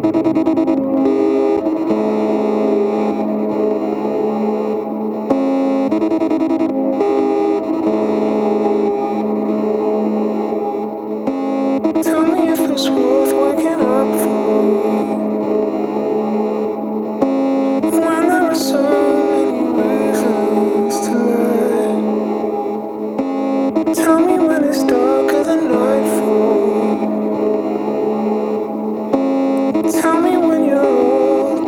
Tell me if it's worth waking up for. When there are so many reasons to lie. Tell me when it's darker than nightfall. Tell me when you're all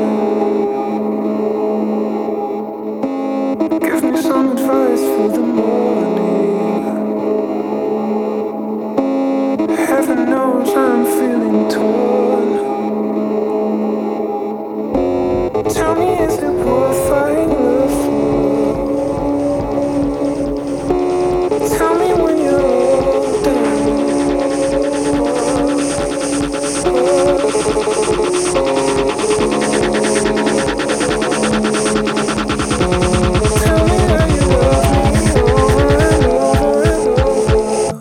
done. Give me some advice for the morning. Heaven knows I'm feeling torn. Tell me, is it worth fighting love for? Tell me when you're all done. Tell me that you love me over and over and over.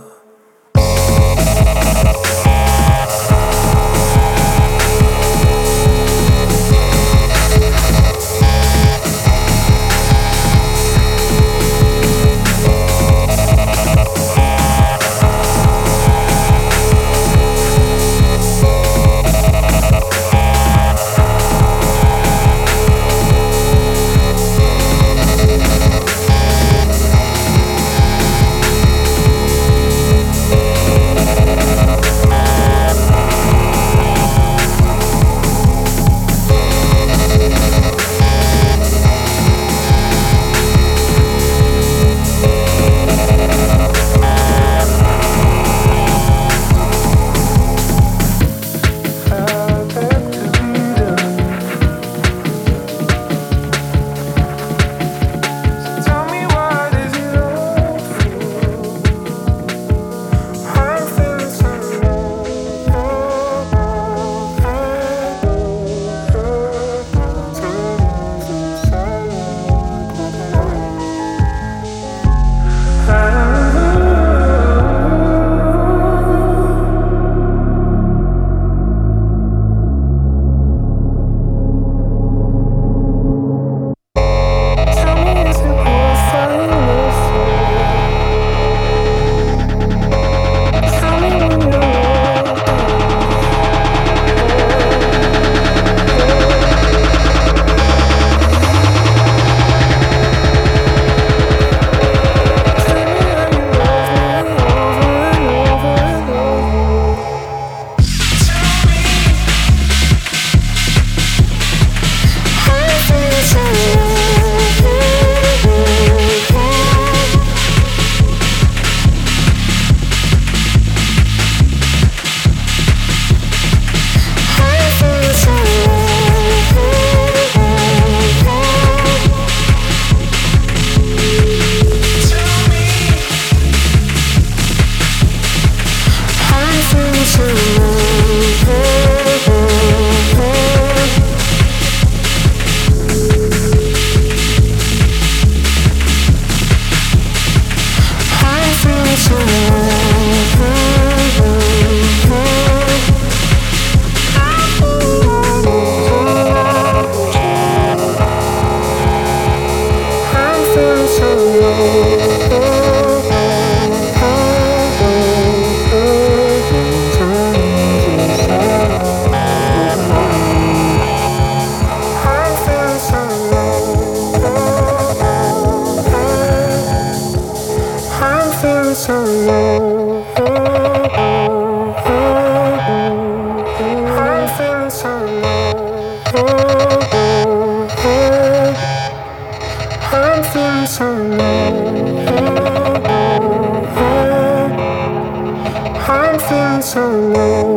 I'm feeling so low.